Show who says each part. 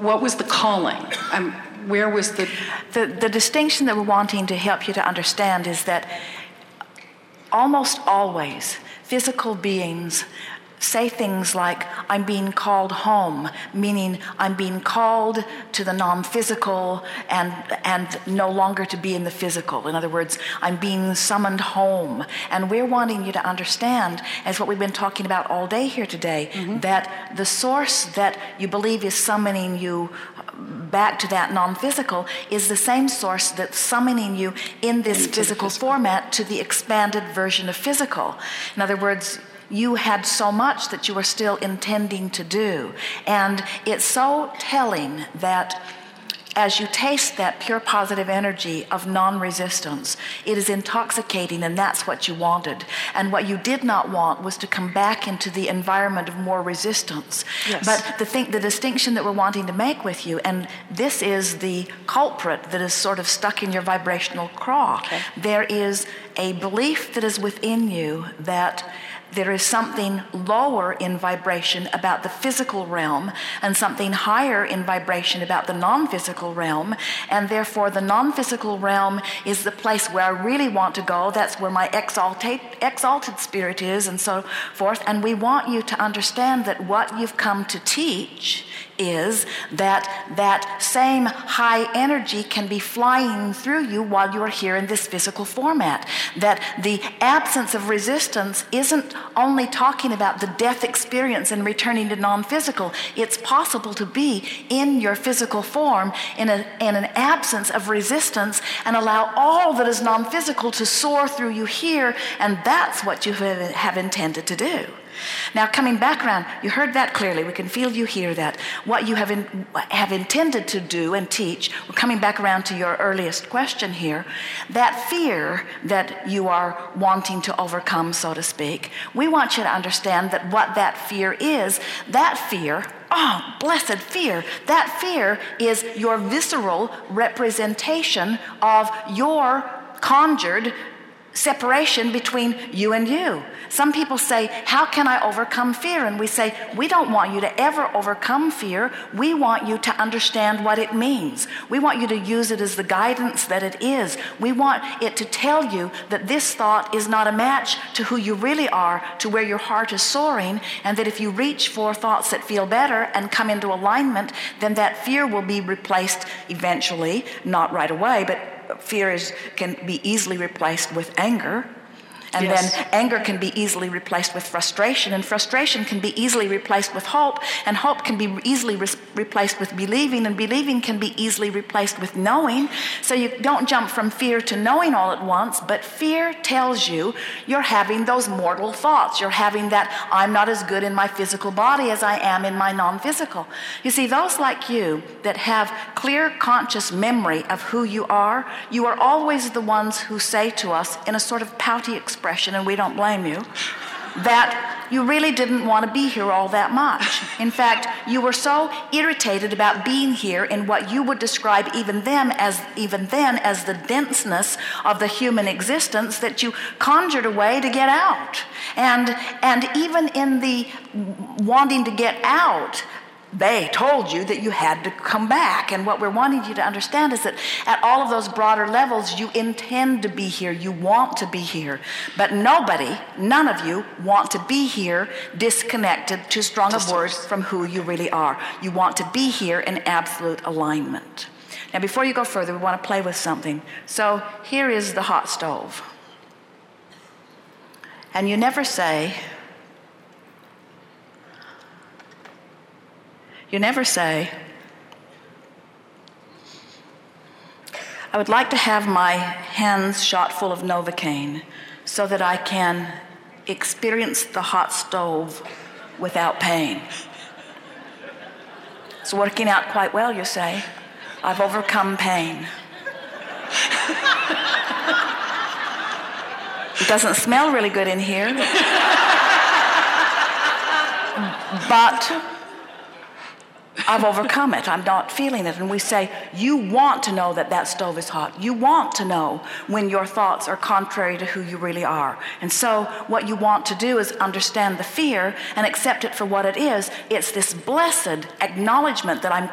Speaker 1: what was the calling? Where was
Speaker 2: the distinction that we're wanting to help you to understand is that almost always physical beings say things like, I'm being called home, meaning I'm being called to the non-physical and no longer to be in the physical. In other words, I'm being summoned home. And we're wanting you to understand, as what we've been talking about all day here today, that the source that you believe is summoning you back to that non-physical is the same source that's summoning you in this physical format to the expanded version of physical. In other words, you had so much that you were still intending to do. And it's so telling that as you taste that pure positive energy of non-resistance, it is intoxicating, and that's what you wanted. And what you did not want was to come back into the environment of more resistance.
Speaker 1: Yes.
Speaker 2: But the distinction that we're wanting to make with you, and this is the culprit that is sort of stuck in your vibrational craw.
Speaker 1: Okay.
Speaker 2: There is a belief that is within you that there is something lower in vibration about the physical realm and something higher in vibration about the non-physical realm, and therefore the non-physical realm is the place where I really want to go. That's where my exalted spirit is, and so forth. And we want you to understand that what you've come to teach is that same high energy can be flying through you while you are here in this physical format. That the absence of resistance isn't only talking about the death experience and returning to non-physical. It's possible to be in your physical form in an absence of resistance and allow all that is non-physical to soar through you here, and that's what you have intended to do. Now, coming back around, you heard that clearly. We can feel you hear that. What you have intended to do and teach, we're coming back around to your earliest question here, that fear that you are wanting to overcome, so to speak, we want you to understand that what that fear is, that fear, oh, blessed fear, that fear is your visceral representation of your conjured separation between you and you. Some people say, how can I overcome fear? And we say, we don't want you to ever overcome fear. We want you to understand what it means. We want you to use it as the guidance that it is. We want it to tell you that this thought is not a match to who you really are, to where your heart is soaring, and that if you reach for thoughts that feel better and come into alignment, then that fear will be replaced eventually, not right away, but fear can be easily replaced with anger. And
Speaker 1: yes.
Speaker 2: Then anger can be easily replaced with frustration, and frustration can be easily replaced with hope, and hope can be easily replaced with believing, and believing can be easily replaced with knowing. So you don't jump from fear to knowing all at once, but fear tells you you're having those mortal thoughts. You're having that I'm not as good in my physical body as I am in my non-physical. You see, those like you that have clear conscious memory of who you are always the ones who say to us in a sort of pouty expression, and we don't blame you, that you really didn't want to be here all that much. In fact, you were so irritated about being here in what you would describe even then as the denseness of the human existence that you conjured a way to get out. And even in the wanting to get out, they told you that you had to come back. And what we're wanting you to understand is that at all of those broader levels, you intend to be here. You want to be here. But none of you want to be here disconnected, too strong a word, from who you really are. You want to be here in absolute alignment. Now, before you go further, we want to play with something. So here is the hot stove. And you never say, I would like to have my hands shot full of Novocaine so that I can experience the hot stove without pain. It's working out quite well, you say. I've overcome pain. It doesn't smell really good in here. But I've overcome it. I'm not feeling it. And we say, you want to know that stove is hot. You want to know when your thoughts are contrary to who you really are. And so what you want to do is understand the fear and accept it for what it is. It's this blessed acknowledgement that I'm